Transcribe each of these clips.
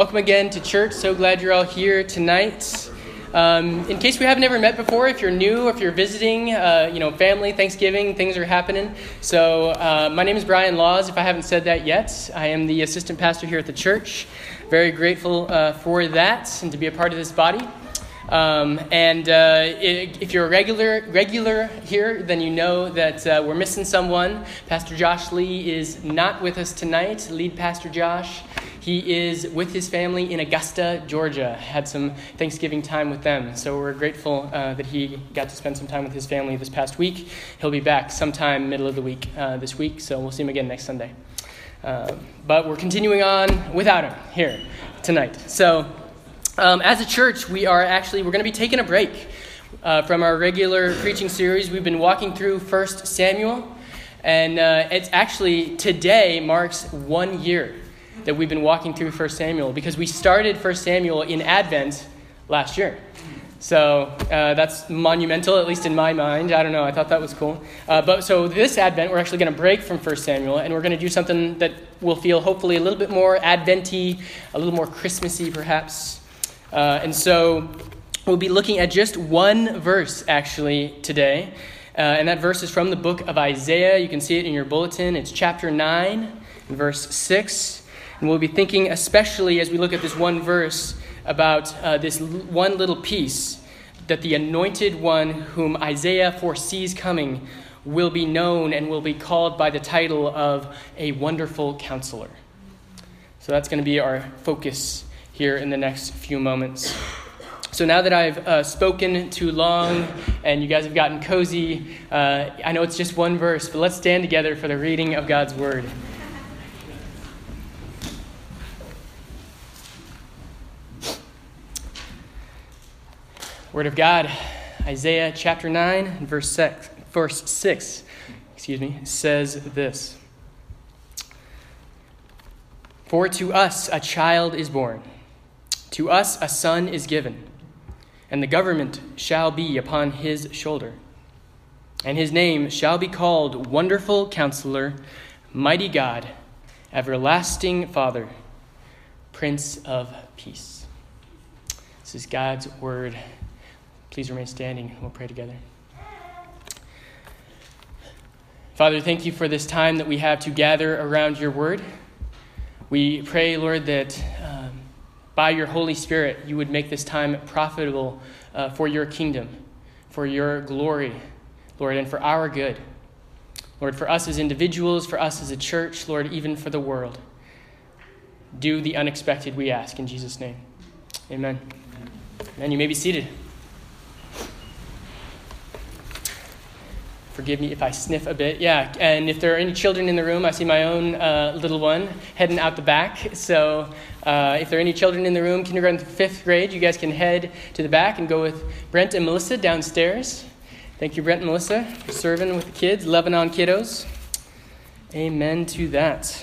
Welcome again to church. So glad you're all here tonight. In case we haven't ever met before, if you're new, if you're visiting, family, Thanksgiving, things are happening. So my name is Brian Laws. If I haven't said that yet, I am the assistant pastor here at the church. Very grateful for that and to be a part of this body. If you're a regular here, then you know that we're missing someone. Pastor Josh Lee is not with us tonight. Lead Pastor Josh. He is with his family in Augusta, Georgia. Had some Thanksgiving time with them. So we're grateful that he got to spend some time with his family this past week. He'll be back sometime middle of the week this week. So we'll see him again next Sunday. But we're continuing on without him here tonight. So as a church, we're going to be taking a break from our regular preaching series. We've been walking through 1 Samuel. And it's actually today marks 1 year that we've been walking through 1 Samuel, because we started 1 Samuel in Advent last year. So that's monumental, at least in my mind. I don't know, I thought that was cool. So this Advent, we're actually going to break from 1 Samuel, and we're going to do something that will feel hopefully a little bit more Advent-y, a little more Christmassy perhaps. And so we'll be looking at just one verse actually today. And that verse is from the book of Isaiah. You can see it in your bulletin. It's chapter 9, verse 6. And we'll be thinking, especially as we look at this one verse, about this one little piece, that the anointed one whom Isaiah foresees coming will be known and will be called by the title of a wonderful counselor. So that's going to be our focus here in the next few moments. So now that I've spoken too long and you guys have gotten cozy, I know it's just one verse, but let's stand together for the reading of God's word. Word of God, Isaiah chapter 9, verse 6, says this. For to us a child is born, to us a son is given, and the government shall be upon his shoulder. And his name shall be called Wonderful Counselor, Mighty God, Everlasting Father, Prince of Peace. This is God's word. Please remain standing and we'll pray together. Father, thank you for this time that we have to gather around your word. We pray, Lord, that by your Holy Spirit, you would make this time profitable for your kingdom, for your glory, Lord, and for our good. Lord, for us as individuals, for us as a church, Lord, even for the world. Do the unexpected, we ask, in Jesus' name. Amen. Amen. You may be seated. Forgive me if I sniff a bit. Yeah, and if there are any children in the room, I see my own little one heading out the back. So if there are any children in the room, kindergarten to 5th grade, you guys can head to the back and go with Brent and Melissa downstairs. Thank you, Brent and Melissa, for serving with the kids, loving on kiddos. Amen to that.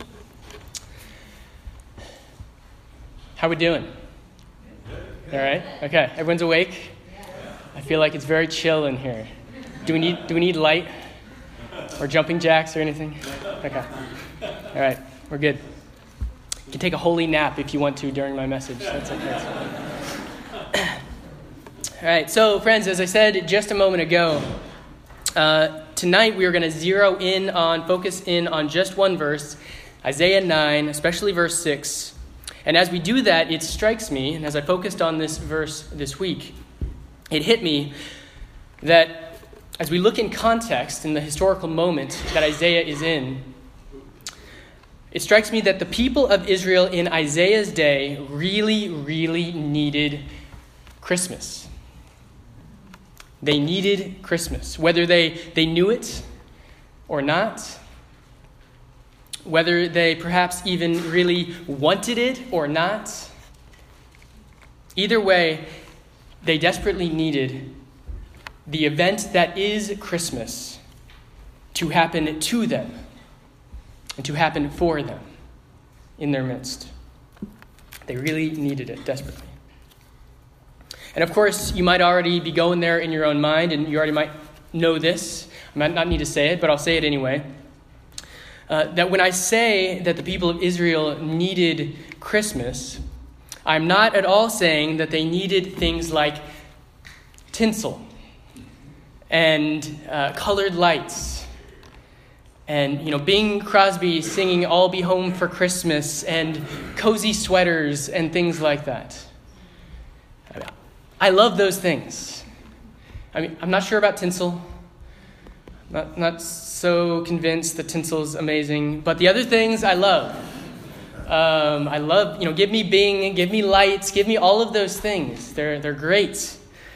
How we doing? All right? Okay, everyone's awake? I feel like it's very chill in here. Do we need light or jumping jacks or anything? Okay. All right. We're good. You can take a holy nap if you want to during my message. That's okay. All right. So, friends, as I said just a moment ago, tonight we are going to focus in on just one verse, Isaiah 9, especially verse 6. And as we do that, it strikes me, and as I focused on this verse this week, it hit me that as we look in context in the historical moment that Isaiah is in, it strikes me that the people of Israel in Isaiah's day really, really needed Christmas. They needed Christmas, whether they knew it or not, whether they perhaps even really wanted it or not. Either way, they desperately needed the event that is Christmas to happen to them and to happen for them in their midst. They really needed it desperately. And of course, you might already be going there in your own mind, and you already might know this. I might not need to say it, but I'll say it anyway. That when I say that the people of Israel needed Christmas, I'm not at all saying that they needed things like tinsel and colored lights and, Bing Crosby singing "I'll Be Home for Christmas" and cozy sweaters and things like that. I love those things. I'm not sure about tinsel. Not so convinced that tinsel is amazing, but the other things I love. I love, give me Bing, give me lights, give me all of those things. They're great.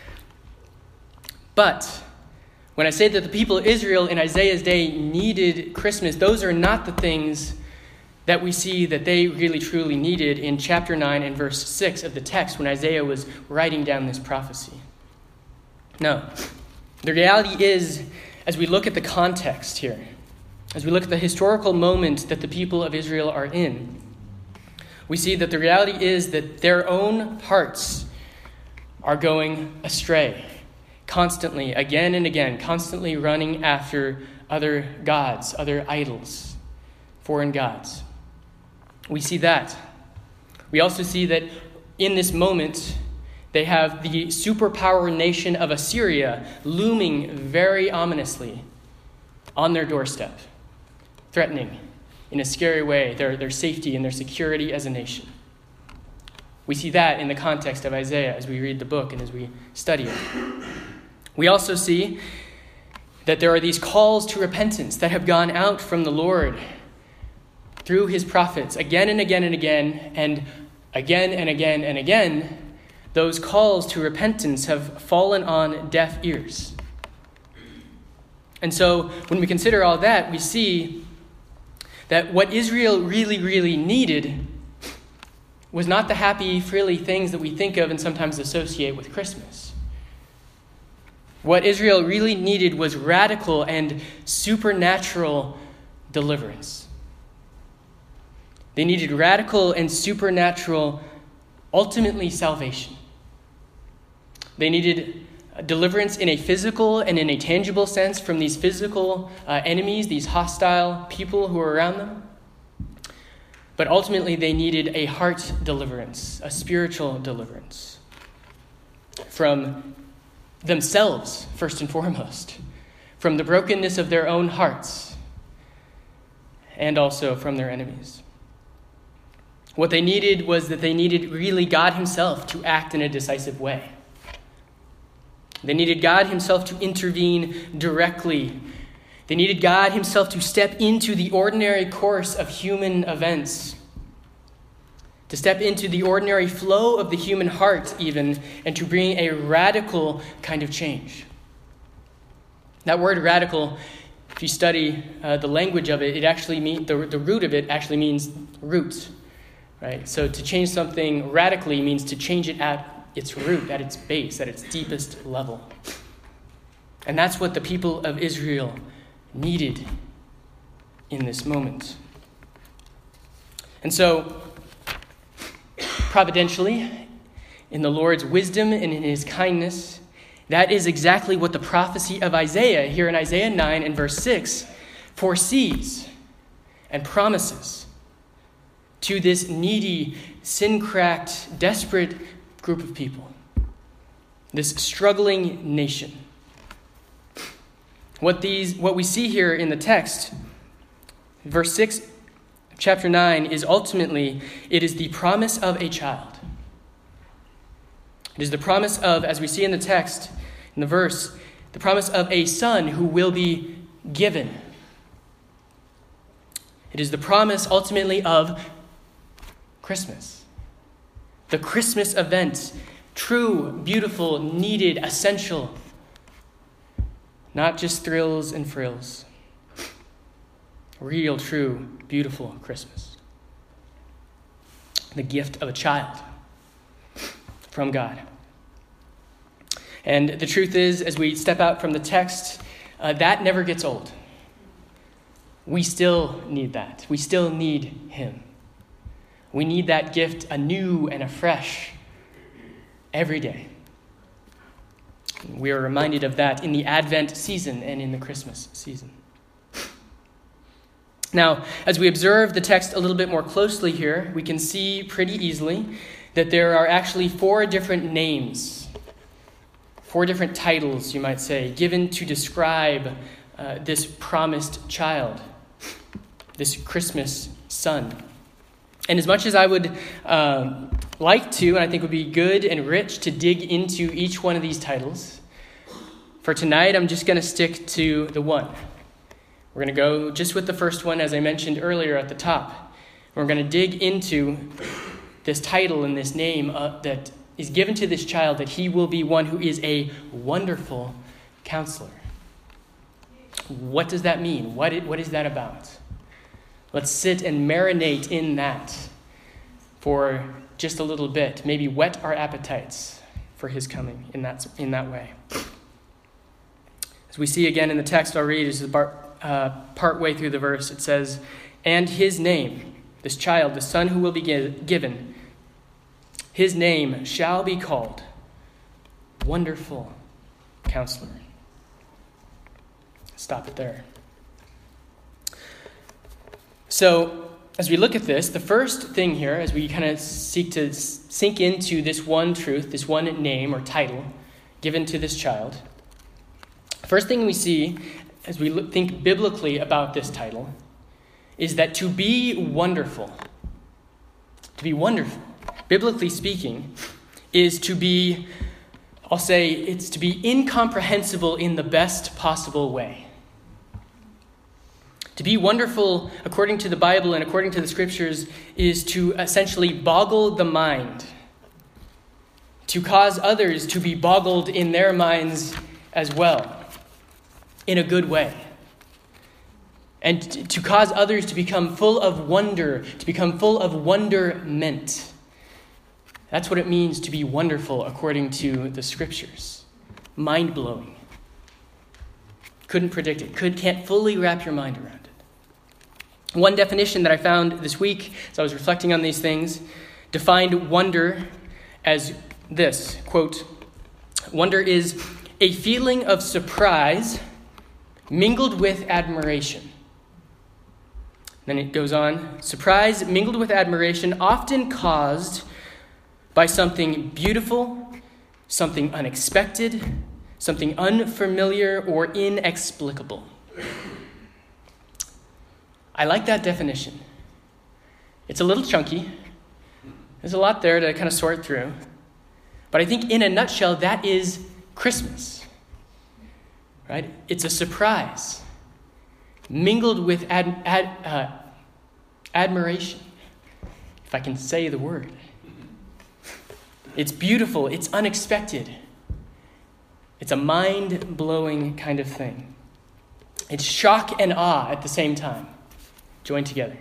But when I say that the people of Israel in Isaiah's day needed Christmas, those are not the things that we see that they really truly needed in chapter 9 and verse 6 of the text when Isaiah was writing down this prophecy. No, the reality is, as we look at the context here, as we look at the historical moment that the people of Israel are in, we see that the reality is that their own hearts are going astray constantly, again and again, constantly running after other gods, other idols, foreign gods. We see that. We also see that in this moment, they have the superpower nation of Assyria looming very ominously on their doorstep, threatening in a scary way their safety and their security as a nation. We see that in the context of Isaiah as we read the book and as we study it. We also see that there are these calls to repentance that have gone out from the Lord through his prophets again and again and again, and again and again and again. Those calls to repentance have fallen on deaf ears. And so when we consider all that, we see that what Israel really, really needed was not the happy, frilly things that we think of and sometimes associate with Christmas. What Israel really needed was radical and supernatural deliverance. They needed radical and supernatural, ultimately salvation. They needed deliverance in a physical and in a tangible sense from these physical enemies, these hostile people who were around them. But ultimately, they needed a heart deliverance, a spiritual deliverance from themselves, first and foremost, from the brokenness of their own hearts, and also from their enemies. What they needed was that they needed really God himself to act in a decisive way. They needed God himself to intervene directly. They needed God himself to step into the ordinary course of human events, to step into the ordinary flow of the human heart even, and to bring a radical kind of change. That word radical, if you study the language of it, it actually means, the root of it actually means root, right? So to change something radically means to change it at its root, at its base, at its deepest level. And that's what the people of Israel needed in this moment. And so, providentially, in the Lord's wisdom and in his kindness, that is exactly what the prophecy of Isaiah, here in Isaiah 9 and verse 6, foresees and promises to this needy, sin-cracked, desperate group of people, this struggling nation. What we see here in the text, verse 6 of chapter 9, is ultimately, it is the promise of a child. It is the promise of, as we see in the text, in the verse, the promise of a son who will be given. It is the promise ultimately of Christmas. The Christmas event, true, beautiful, needed, essential. Not just thrills and frills. Real, true, beautiful Christmas. The gift of a child from God. And the truth is, as we step out from the text, that never gets old. We still need that. We still need him. We need that gift anew and afresh every day. We are reminded of that in the Advent season and in the Christmas season. Now, as we observe the text a little bit more closely here, we can see pretty easily that there are actually 4 different names, 4 different titles, you might say, given to describe this promised child, this Christmas son. And as much as I would like to, and I think would be good and rich to dig into each one of these titles, for tonight I'm just going to stick to the one. We're going to go just with the first one, as I mentioned earlier at the top. We're going to dig into this title and this name that is given to this child, that he will be one who is a wonderful counselor. What does that mean? What is that about? Let's sit and marinate in that for just a little bit. Maybe whet our appetites for his coming in that way. As we see again in the text I'll read, is part way through the verse, it says, "And his name," this child, the son who will be given, "his name shall be called Wonderful Counselor." Stop it there. So, as we look at this, the first thing here, as we kind of seek to sink into this one truth, this one name or title given to this child, first thing we see as we think biblically about this title is that to be wonderful, biblically speaking, is to be, I'll say, it's to be incomprehensible in the best possible way. To be wonderful, according to the Bible and according to the Scriptures, is to essentially boggle the mind, to cause others to be boggled in their minds as well, in a good way, and to cause others to become full of wonder, to become full of wonderment. That's what it means to be wonderful according to the Scriptures. Mind-blowing. Couldn't predict it. Can't fully wrap your mind around it. One definition that I found this week, as I was reflecting on these things, defined wonder as this, quote, "Wonder is a feeling of surprise mingled with admiration." Then it goes on, "Surprise mingled with admiration, often caused by something beautiful, something unexpected, something unfamiliar or inexplicable." I like that definition. It's a little chunky. There's a lot there to kind of sort through. But I think in a nutshell, that is Christmas. Right? It's a surprise mingled with admiration, if I can say the word. It's beautiful. It's unexpected. It's a mind-blowing kind of thing. It's shock and awe at the same time, joined together.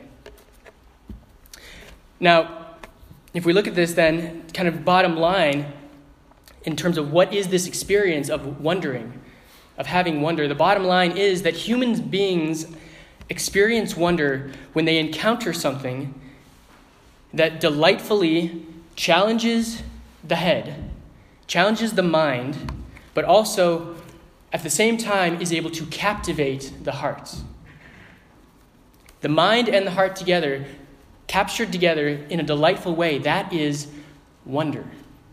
Now, if we look at this then, kind of bottom line, in terms of what is this experience of wondering, of having wonder, the bottom line is that human beings experience wonder when they encounter something that delightfully challenges the head, challenges the mind, but also at the same time is able to captivate the heart. The mind and the heart together, captured together in a delightful way, that is wonder.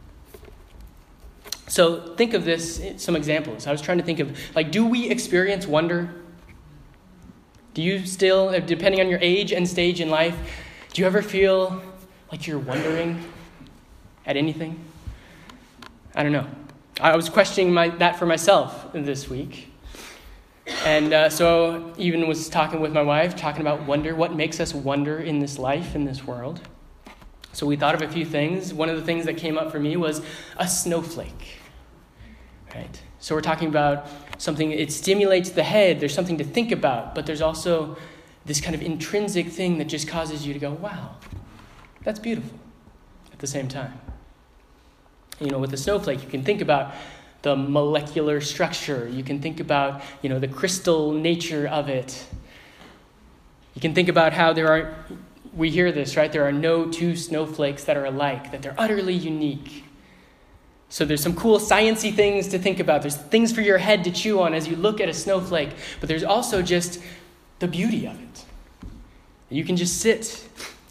So think of this, some examples. I was trying to think of, do we experience wonder? Do you still, depending on your age and stage in life, do you ever feel like you're wondering at anything? I don't know. I was questioning that for myself this week. And so even was talking with my wife, talking about wonder, what makes us wonder in this life, in this world. So we thought of a few things. One of the things that came up for me was a snowflake. Right? So we're talking about something, it stimulates the head, there's something to think about, but there's also this kind of intrinsic thing that just causes you to go, wow, that's beautiful at the same time. With the snowflake, you can think about the molecular structure. You can think about, the crystal nature of it. You can think about how we hear this, right? There are no two snowflakes that are alike, that they're utterly unique. So there's some cool sciencey things to think about. There's things for your head to chew on as you look at a snowflake. But there's also just the beauty of it. You can just sit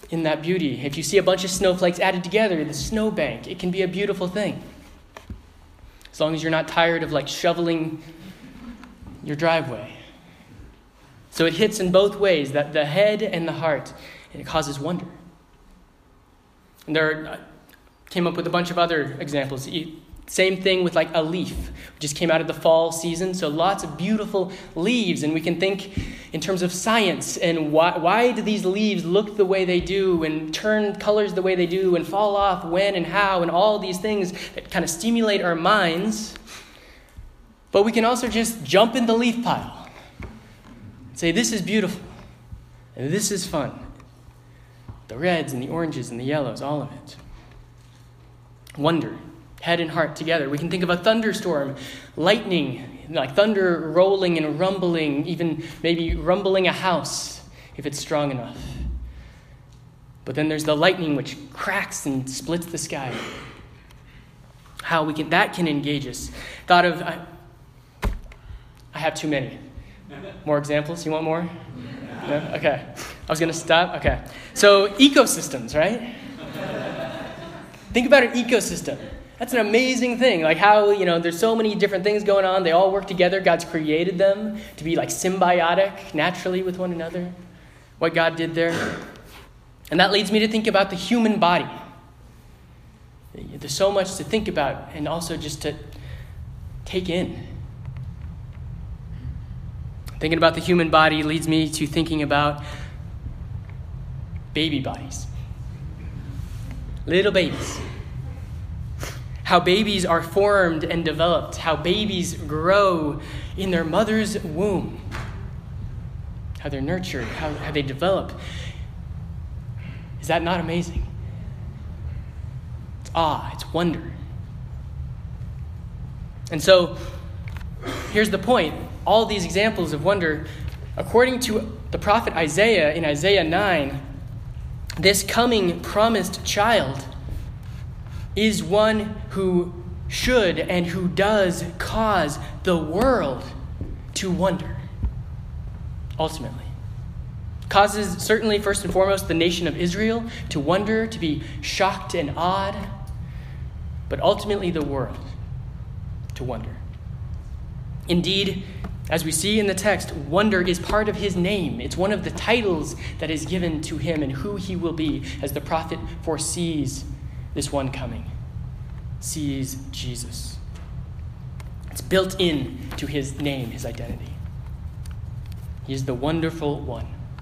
in that beauty. If you see a bunch of snowflakes added together, the snowbank, it can be a beautiful thing. As long as you're not tired of shoveling your driveway. So it hits in both ways, that the head and the heart, and it causes wonder. And came up with a bunch of other examples. Same thing with a leaf. We just came out of the fall season, so lots of beautiful leaves. And we can think in terms of science and why do these leaves look the way they do and turn colors the way they do and fall off when and how and all these things that kind of stimulate our minds. But we can also just jump in the leaf pile and say, this is beautiful and this is fun. The reds and the oranges and the yellows, all of it. Wonder. Head and heart together. We can think of a thunderstorm, lightning, like thunder rolling and rumbling, even maybe rumbling a house if it's strong enough. But then there's the lightning which cracks and splits the sky. That can engage us. Thought of, I have too many. More examples? You want more? No? Okay. I was going to stop. Okay. So ecosystems, right? Think about an ecosystem. That's an amazing thing. How, there's so many different things going on. They all work together. God's created them to be symbiotic naturally with one another. What God did there. And that leads me to think about the human body. There's so much to think about and also just to take in. Thinking about the human body leads me to thinking about baby bodies. Little babies. How babies are formed and developed. How babies grow in their mother's womb. How they're nurtured. How they develop. Is that not amazing? It's awe. It's wonder. And so, here's the point. All these examples of wonder, according to the prophet Isaiah in Isaiah 9, this coming promised child is one who should and who does cause the world to wonder, ultimately. Causes, certainly, first and foremost, the nation of Israel to wonder, to be shocked and awed, but ultimately the world to wonder. Indeed, as we see in the text, wonder is part of his name. It's one of the titles that is given to him and who he will be as the prophet foresees this one coming, sees Jesus. It's built in to his name, his identity. He is the wonderful one.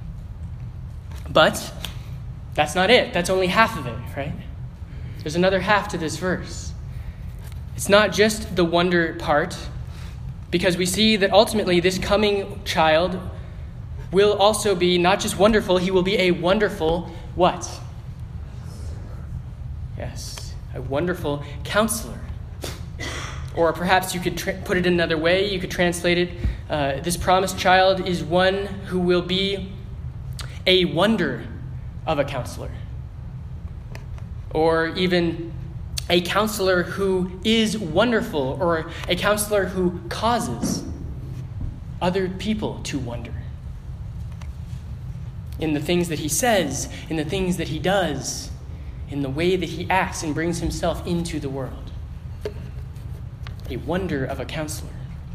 But that's not it. That's only half of it, right? There's another half to this verse. It's not just the wonder part, because we see that ultimately this coming child will also be not just wonderful, he will be a wonderful what? Yes, a wonderful counselor. Or perhaps you could put it another way. You could translate it, this promised child is one who will be a wonder of a counselor. Or even a counselor who is wonderful, or a counselor who causes other people to wonder. In the things that he says, in the things that he does, in the way that he acts and brings himself into the world. A wonder of a counselor.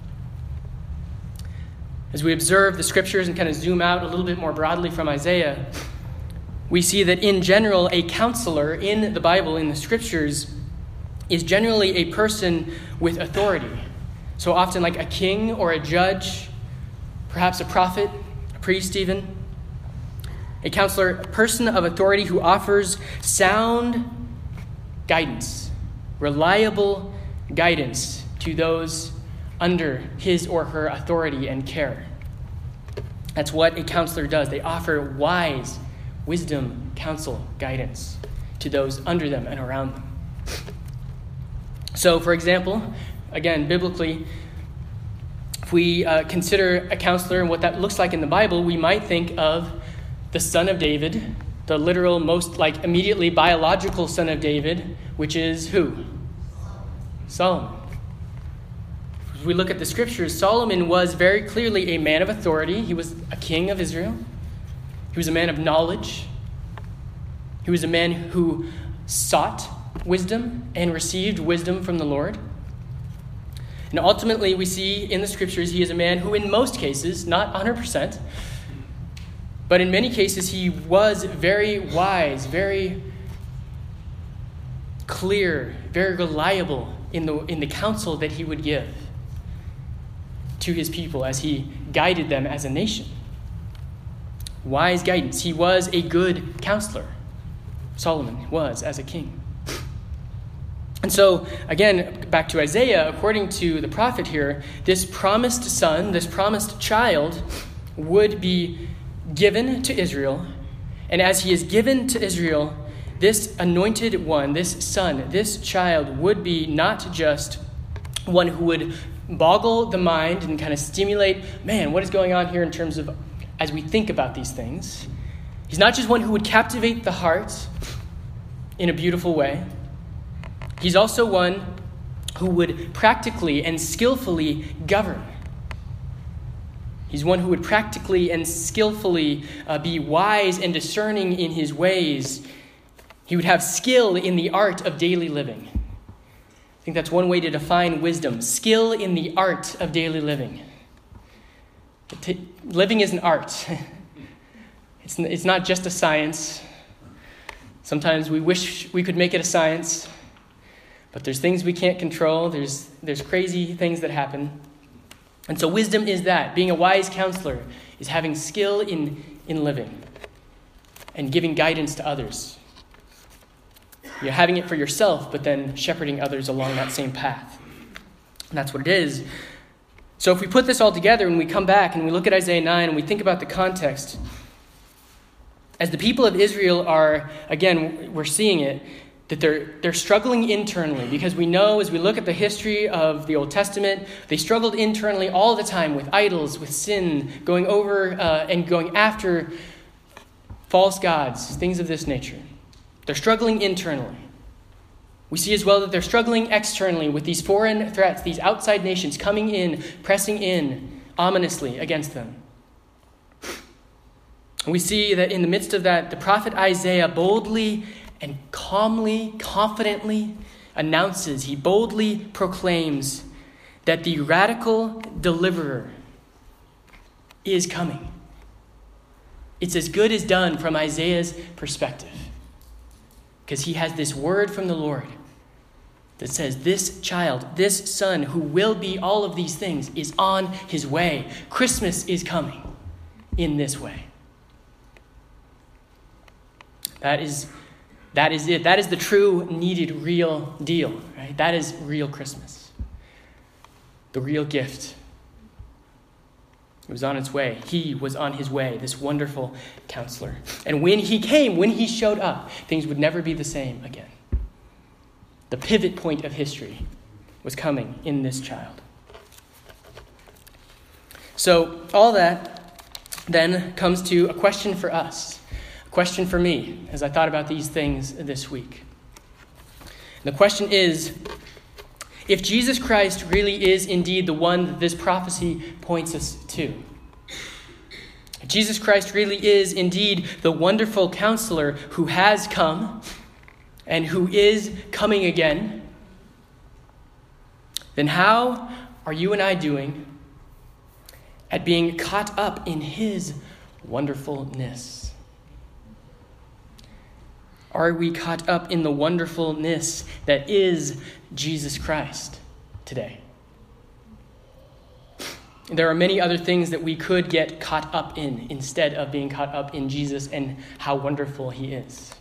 As we observe the scriptures and kind of zoom out a little bit more broadly from Isaiah, we see that in general, a counselor in the Bible, in the scriptures, is generally a person with authority. So often like a king or a judge, perhaps a prophet, a priest even. A counselor, a person of authority who offers sound guidance, reliable guidance to those under his or her authority and care. That's what a counselor does. They offer wise wisdom, counsel, guidance to those under them and around them. So, for example, again, biblically, if we consider a counselor and what that looks like in the Bible, we might think of the son of David, the literal, most immediately biological son of David, which is who? Solomon. If we look at the scriptures, Solomon was very clearly a man of authority. He was a king of Israel. He was a man of knowledge. He was a man who sought wisdom and received wisdom from the Lord. And ultimately, we see in the scriptures, he is a man who in most cases, not 100%, but in many cases, he was very wise, very clear, very reliable in the counsel that he would give to his people as he guided them as a nation. Wise guidance. He was a good counselor. Solomon was as a king. And so, again, back to Isaiah, according to the prophet here, this promised son, this promised child would be given to Israel. And as he is given to Israel, this anointed one, this son, this child would be not just one who would boggle the mind and kind of stimulate, man, what is going on here in terms of as we think about these things. He's not just one who would captivate the heart in a beautiful way. He's also one who would practically and skillfully govern. He's one who would practically and skillfully be wise and discerning in his ways. He would have skill in the art of daily living. I think that's one way to define wisdom. Skill in the art of daily living. Living is an art. It's not just a science. Sometimes we wish we could make it a science. But there's things we can't control. There's crazy things that happen. And so wisdom is that. Being a wise counselor is having skill in living and giving guidance to others. You're having it for yourself, but then shepherding others along that same path. And that's what it is. So if we put this all together and we come back and we look at Isaiah 9 and we think about the context, as the people of Israel are, again, we're seeing it, that they're struggling internally, because we know as we look at the history of the Old Testament, they struggled internally all the time with idols, with sin, going over and going after false gods, things of this nature. They're struggling internally. We see as well that they're struggling externally with these foreign threats, these outside nations coming in, pressing in ominously against them. And we see that in the midst of that, the prophet Isaiah boldly and calmly, confidently announces, he boldly proclaims that the radical deliverer is coming. It's as good as done from Isaiah's perspective, because he has this word from the Lord that says this child, this son who will be all of these things is on his way. Christmas is coming in this way. That is it. That is the true, needed, real deal, right? That is real Christmas. The real gift. It was on its way. He was on his way, this wonderful counselor. And when he came, when he showed up, things would never be the same again. The pivot point of history was coming in this child. So all that then comes to a question for us. Question for me as I thought about these things this week. And the question is, if Jesus Christ really is indeed the one that this prophecy points us to, if Jesus Christ really is indeed the wonderful counselor who has come and who is coming again, then how are you and I doing at being caught up in his wonderfulness? Are we caught up in the wonderfulness that is Jesus Christ today? There are many other things that we could get caught up in instead of being caught up in Jesus and how wonderful he is.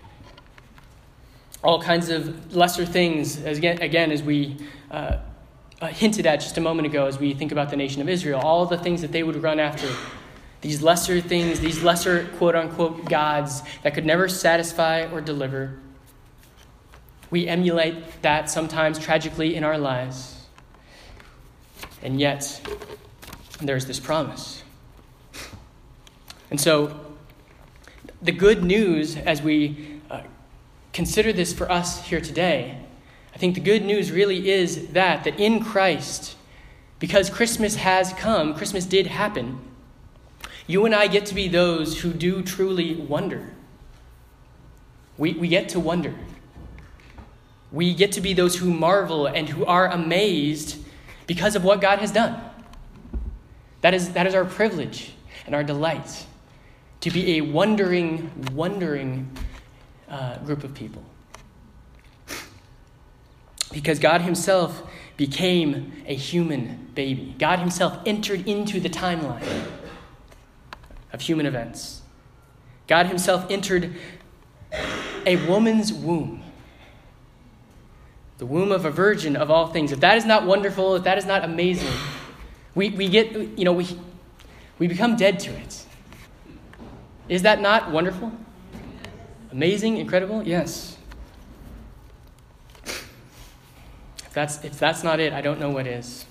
All kinds of lesser things, as we hinted at just a moment ago as we think about the nation of Israel, all the things that they would run after. These lesser things, these lesser quote-unquote gods that could never satisfy or deliver. We emulate that sometimes tragically in our lives. And yet, there's this promise. And so, the good news as we consider this for us here today, I think the good news really is that in Christ, because Christmas has come, Christmas did happen, you and I get to be those who do truly wonder. We get to wonder. We get to be those who marvel and who are amazed because of what God has done. That is our privilege and our delight, to be a wondering group of people. Because God himself became a human baby. God himself entered into the timeline of human events. God himself entered a woman's womb. The womb of a virgin of all things. If that is not wonderful, if that is not amazing, we become dead to it. Is that not wonderful? Amazing, incredible? Yes. If that's not it, I don't know what is.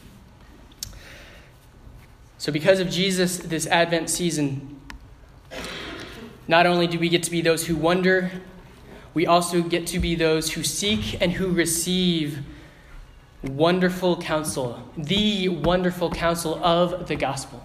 So because of Jesus, this Advent season, not only do we get to be those who wonder, we also get to be those who seek and who receive wonderful counsel, the wonderful counsel of the gospel.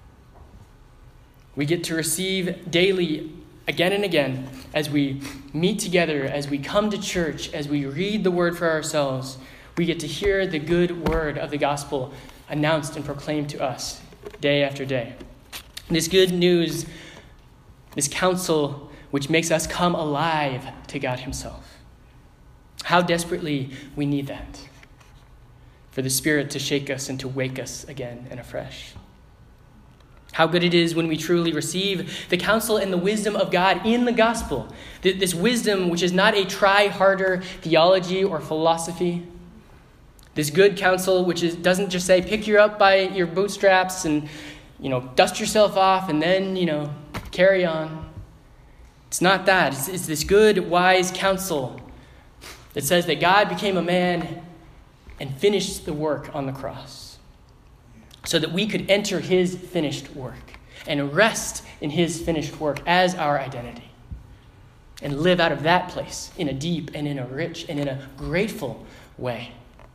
We get to receive daily, again and again, as we meet together, as we come to church, as we read the word for ourselves, we get to hear the good word of the gospel announced and proclaimed to us day after day. This good news, this counsel, which makes us come alive to God himself. How desperately we need that, for the Spirit to shake us and to wake us again and afresh. How good it is when we truly receive the counsel and the wisdom of God in the gospel. This wisdom, which is not a try-harder theology or philosophy. This good counsel, which doesn't just say, pick you up by your bootstraps and, dust yourself off and then, carry on. It's not that. It's this good, wise counsel that says that God became a man and finished the work on the cross so that we could enter his finished work and rest in his finished work as our identity and live out of that place in a deep and in a rich and in a grateful way.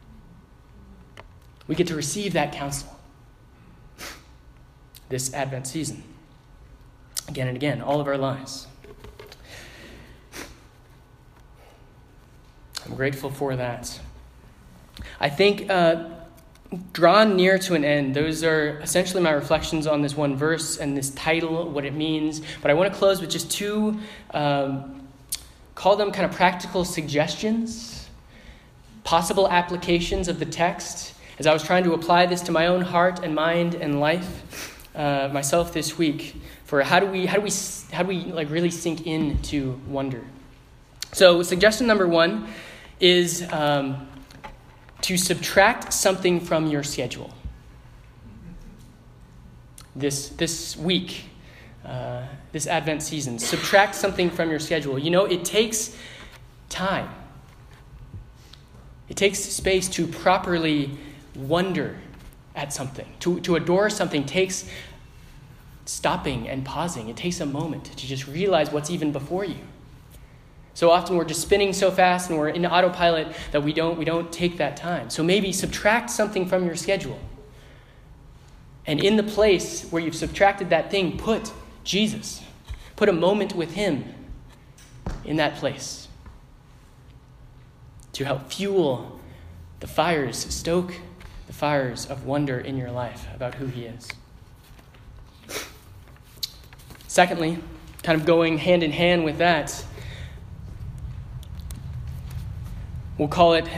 We get to receive that counsel this Advent season, again and again, all of our lives. I'm grateful for that. I think drawn near to an end, those are essentially my reflections on this one verse and this title, what it means. But I want to close with just two, call them kind of practical suggestions, possible applications of the text, as I was trying to apply this to my own heart and mind and life myself this week, for how do we like really sink into wonder. So suggestion number one is to subtract something from your schedule. This week, this Advent season, subtract something from your schedule. It takes time. It takes space to properly wonder at something. To adore something takes stopping and pausing. It takes a moment to just realize what's even before you. So often we're just spinning so fast and we're in autopilot that we don't take that time. So maybe subtract something from your schedule. And in the place where you've subtracted that thing, put Jesus. Put a moment with him in that place to help fuel the fires, stoke the fires of wonder in your life about who he is. Secondly, kind of going hand in hand with that, we'll call it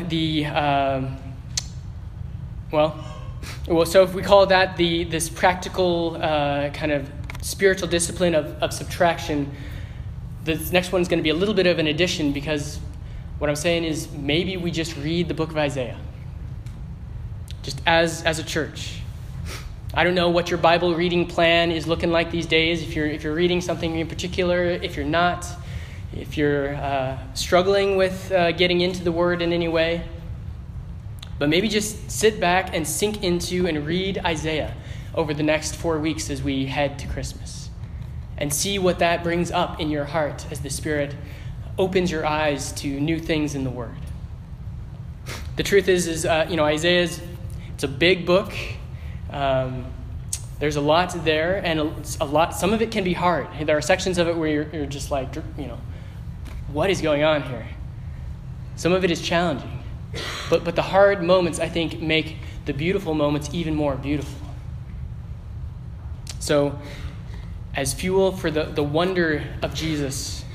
so if we call that this practical kind of spiritual discipline of subtraction, this next one's going to be a little bit of an addition, because what I'm saying is maybe we just read the book of Isaiah, just as a church. I don't know what your Bible reading plan is looking like these days, if you're reading something in particular, if you're not, if you're struggling with getting into the Word in any way. But maybe just sit back and sink into and read Isaiah over the next 4 weeks as we head to Christmas. And see what that brings up in your heart as the Spirit opens your eyes to new things in the Word. The truth is Isaiah's, it's a big book. There's a lot there, and some of it can be hard. There are sections of it where you're just like, what is going on here? Some of it is challenging. But the hard moments, I think, make the beautiful moments even more beautiful. So, as fuel for the wonder of Jesus,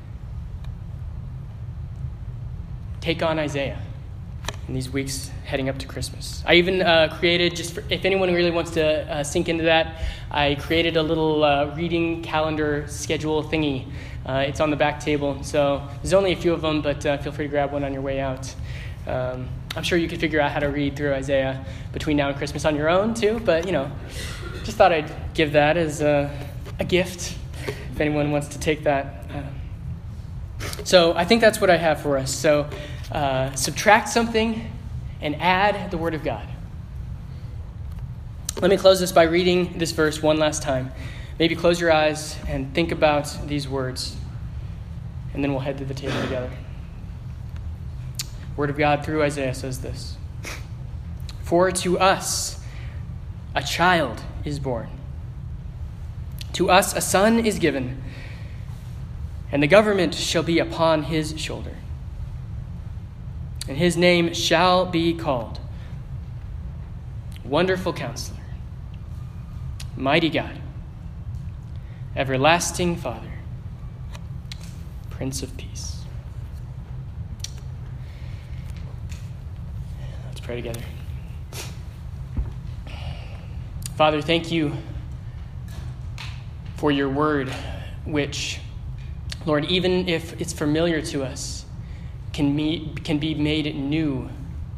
take on Isaiah in these weeks heading up to Christmas. I even created, if anyone really wants to sink into that, I created a little reading calendar schedule thingy. It's on the back table. So there's only a few of them, but feel free to grab one on your way out. I'm sure you could figure out how to read through Isaiah between now and Christmas on your own too, but just thought I'd give that as a gift if anyone wants to take that. So I think that's what I have for us. So subtract something and add the Word of God. Let me close this by reading this verse one last time. Maybe close your eyes and think about these words, and then we'll head to the table together. Word of God through Isaiah says this: "For to us a child is born. To us a son is given, and the government shall be upon his shoulder. And his name shall be called Wonderful Counselor, Mighty God, Everlasting Father, Prince of Peace." Let's pray together. Father, thank you for your word, which, Lord, even if it's familiar to us, can be made new,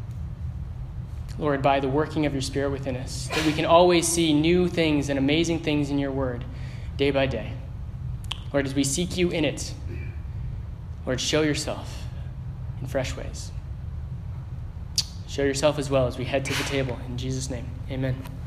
Lord, by the working of your Spirit within us, that we can always see new things and amazing things in your word day by day. Lord, as we seek you in it, Lord, show yourself in fresh ways. Show yourself as well as we head to the table. In Jesus' name, amen.